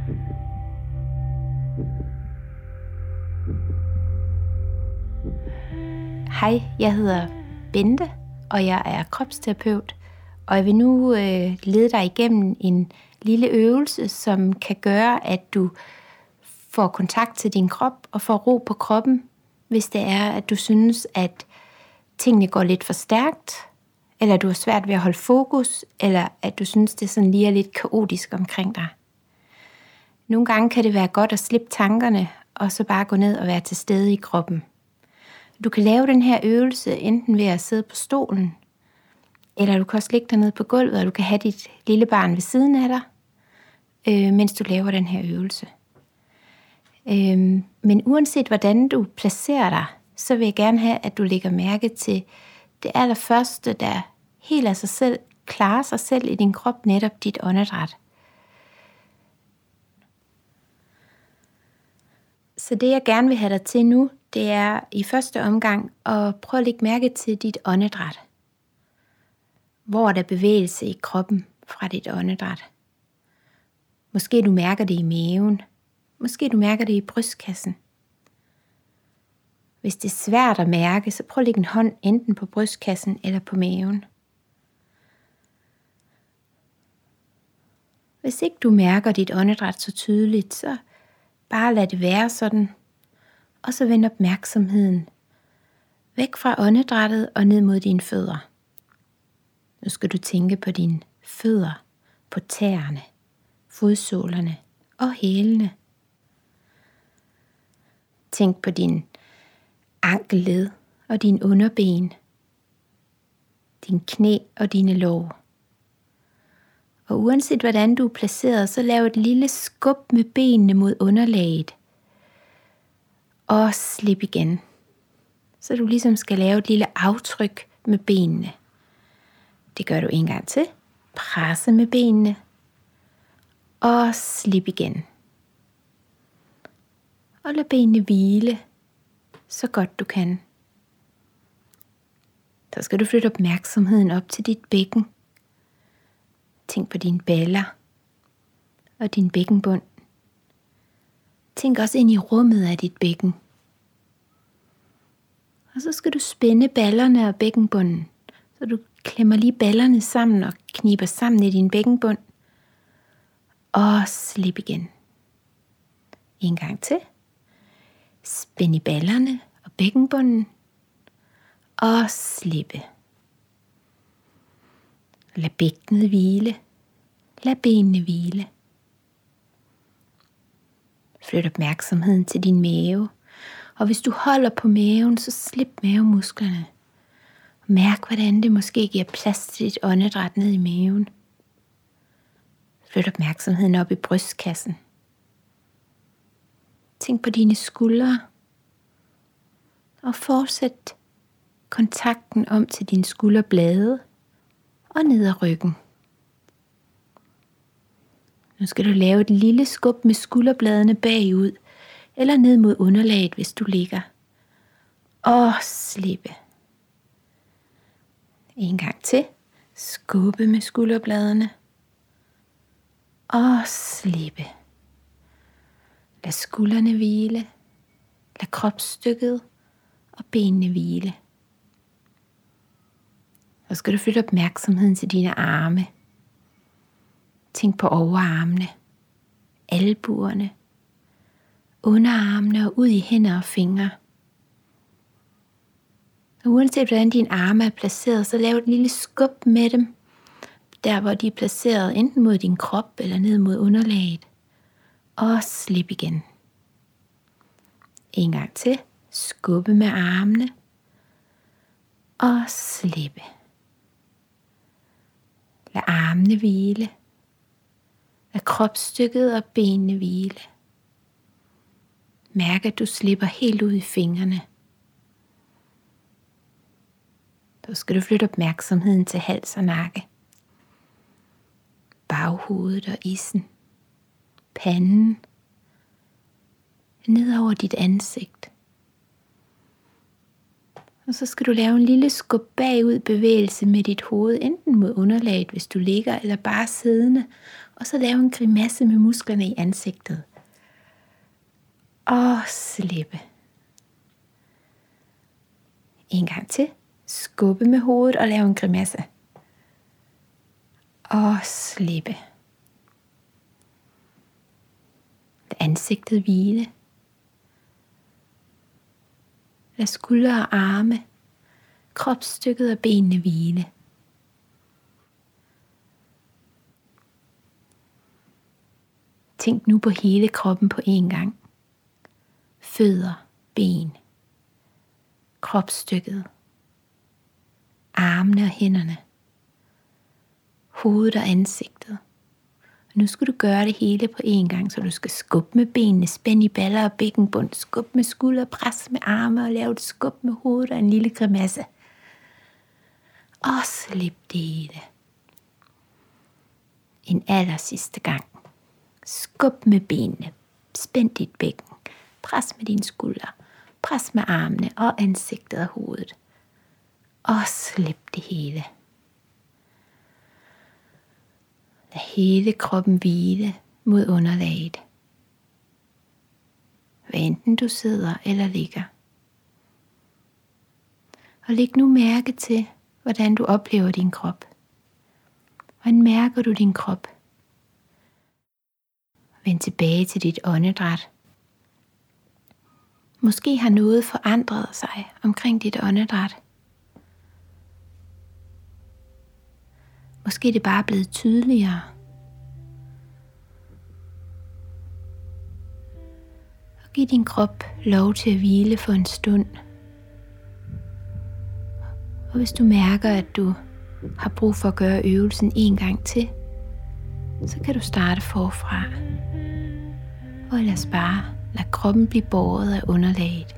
Hej, jeg hedder Bente, og jeg er kropsterapeut, og jeg vil nu lede dig igennem en lille øvelse, som kan gøre, at du får kontakt til din krop og får ro på kroppen, hvis det er, at du synes, at tingene går lidt for stærkt, eller du har svært ved at holde fokus, eller at du synes, det sådan lige er lidt kaotisk omkring dig. Nogle gange kan det være godt at slippe tankerne, og så bare gå ned og være til stede i kroppen. Du kan lave den her øvelse enten ved at sidde på stolen, eller du kan også ligge dernede på gulvet, og du kan have dit lille barn ved siden af dig, mens du laver den her øvelse. Men uanset hvordan du placerer dig, så vil jeg gerne have, at du lægger mærke til det allerførste, der helt af sig selv klarer sig selv i din krop, netop dit åndedræt. Så det jeg gerne vil have dig til nu, det er i første omgang at prøve at lægge mærke til dit åndedræt. Hvor er der bevægelse i kroppen fra dit åndedræt? Måske du mærker det i maven. Måske du mærker det i brystkassen. Hvis det er svært at mærke, så prøv at lægge en hånd enten på brystkassen eller på maven. Hvis ikke du mærker dit åndedræt så tydeligt, så bare lad det være sådan. Og så vend opmærksomheden væk fra åndedrættet og ned mod dine fødder. Nu skal du tænke på dine fødder, på tæerne, fodsålerne og hælene. Tænk på din ankelled og din underben, din knæ og dine lår. Og uanset hvordan du er placeret, så lav et lille skub med benene mod underlaget. Og slip igen. Så du ligesom skal lave et lille aftryk med benene. Det gør du en gang til. Presse med benene. Og slip igen. Og lad benene hvile så godt du kan. Så skal du flytte opmærksomheden op til dit bækken. Tænk på dine baller og din bækkenbund. Tænk også ind i rummet af dit bækken. Og så skal du spænde ballerne og bækkenbunden, så du klemmer lige ballerne sammen og kniber sammen i din bækkenbund. Og slip igen. En gang til. Spænd i ballerne og bækkenbunden. Og slippe. Lad bækkenet hvile. Lad benene hvile. Flyt opmærksomheden til din mave. Og hvis du holder på maven, så slip mavemusklerne. Mærk, hvordan det måske giver plads til dit åndedræt ned i maven. Flyt opmærksomheden op i brystkassen. Tænk på dine skuldre. Og fortsæt kontakten om til dine skulderblade og ned ad ryggen. Nu skal du lave et lille skub med skulderbladene bagud, eller ned mod underlaget, hvis du ligger. Og slippe. En gang til. Skubbe med skulderbladene. Og slippe. Lad skuldrene hvile. Lad kropsstykket og benene hvile. Så skal du flytte opmærksomheden til dine arme. Tænk på overarmene, albuerne, underarmene og ud i hænder og fingre. Og uanset hvordan dine arme er placeret, så lav et lille skub med dem, der hvor de er placeret, enten mod din krop eller ned mod underlaget. Og slip igen. En gang til. Skubbe med armene. Og slippe. Lad armene hvile. Lad kropsstykket og benene hvile. Mærk, at du slipper helt ud i fingrene. Så skal du flytte opmærksomheden til hals og nakke. Baghovedet og issen. Panden. Ned over dit ansigt. Og så skal du lave en lille skub bagud bevægelse med dit hoved, enten mod underlaget, hvis du ligger, eller bare siddende. Og så lave en grimasse med musklerne i ansigtet. Og slippe. En gang til. Skubbe med hovedet og lave en grimasse. Og slippe. Lad ansigtet hvile. Lad skuldre og arme, kropsstykket og benene hvile. Tænk nu på hele kroppen på én gang. Fødder, ben, kropsstykket, armene og hænderne, hovedet og ansigtet. Og nu skal du gøre det hele på én gang, så du skal skubbe med benene, spænd i baller og bækkenbund, skubbe med skulder, pres med arme og lave et skub med hovedet og en lille grimasse. Og slip det hele. En aller sidste gang. Skub med benene, spænd dit bækken, pres med dine skuldre, pres med armene og ansigtet og hovedet. Og slip det hele. Lad hele kroppen hvile mod underlaget. Hvad enten du sidder eller ligger. Og læg nu mærke til, hvordan du oplever din krop. Hvordan mærker du din krop? Vend tilbage til dit åndedræt. Måske har noget forandret sig omkring dit åndedræt. Måske er det bare blevet tydeligere. Og giv din krop lov til at hvile for en stund. Og hvis du mærker, at du har brug for at gøre øvelsen en gang til, så kan du starte forfra. Og ellers bare lad kroppen blive båret af underlaget.